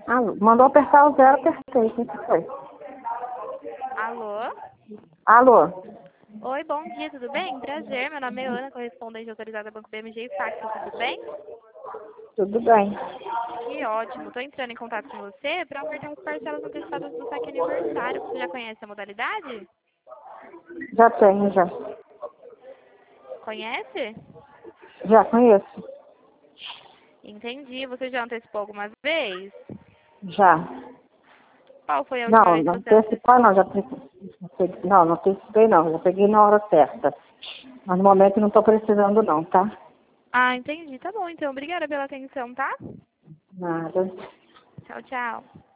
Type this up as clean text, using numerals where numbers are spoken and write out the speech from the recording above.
Alô, mandou apertar o zero, apertei. O que foi? Alô? Alô? Oi, bom dia, tudo bem? Prazer, meu nome é Ana, correspondente autorizada do Banco BMG e Facto, tudo bem? Tudo bem. Que ótimo, estou entrando em contato com você para ofertar as parcelas antecipadas do saque aniversário. Você já conhece a modalidade? Já tenho, já. Conhece? Já conheço. Entendi, você já antecipou alguma vez? Já. Qual foi a última Não, vez não que você antecipar não, antecipou? já antecipei. Não, não antecipei não, já peguei na hora certa. Mas no momento não estou precisando não, tá? Ah, entendi, tá bom, então, obrigada pela atenção, tá? Nada. Tchau, tchau.